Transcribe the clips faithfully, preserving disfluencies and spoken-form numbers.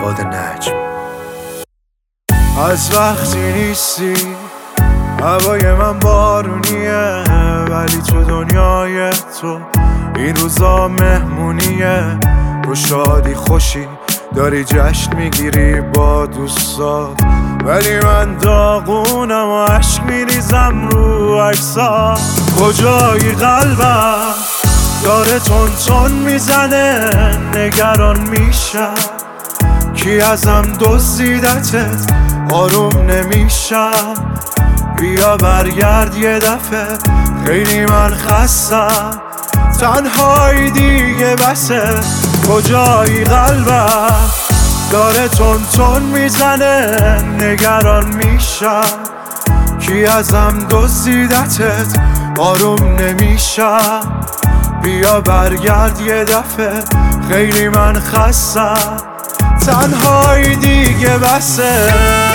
فؤاد نجم. از وقتی نیستی هوای من بارونیه، ولی تو دنیای تو این روزا مهمونیه. تو شادی خوشی داری جشن میگیری با دوستات، ولی من داغونم و عشق میریزم رو عکسات. کجایی قلبم داره تون تون میزنه، نگران میشم کی ازم دزدیدتت، آروم نمیشم. بیا برگرد یه دفعه، خیلی من خستم، تنهایی دیگه بسه. کجایی قلبم داره تون تون میزنه، نگران میشم کی ازم دزدیدتت، آروم نمیشم. بیا برگرد یه دفعه، خیلی من خستم، تنهایی دیگه بسه.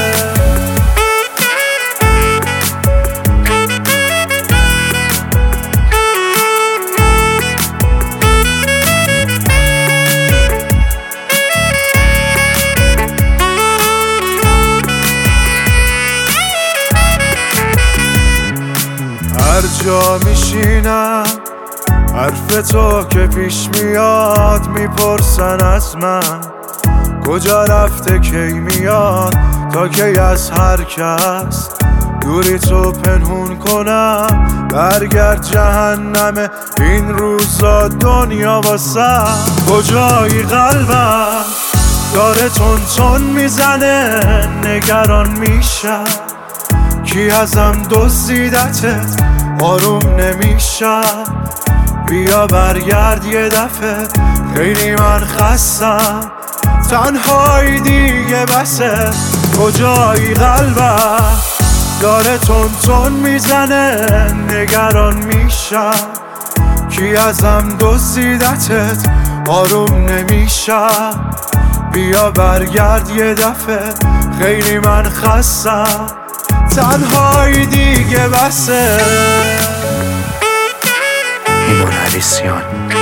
هر جا میشینم حرف تو که پیش میاد، میپرسن از من کجا رفته کی میاد، تا کی از هر کس دوری تو پنهون کنم. برگرد جهنم این روزا دنیا واسه. کجایی قلبم داره تون تون میزنه، نگران میشم کی ازم دزدیدتت، آروم نمیشم. بیا برگرد یه دفعه، خیلی من خستم، تنهایی دیگه بسه. کجایی قلبم داره تون تون میزنه، نگران میشم کی ازم دزدیدتت، آروم نمیشم. بیا برگرد یه دفعه، خیلی من خستم، تنهایی دیگه بسه. ایمان علیسیان.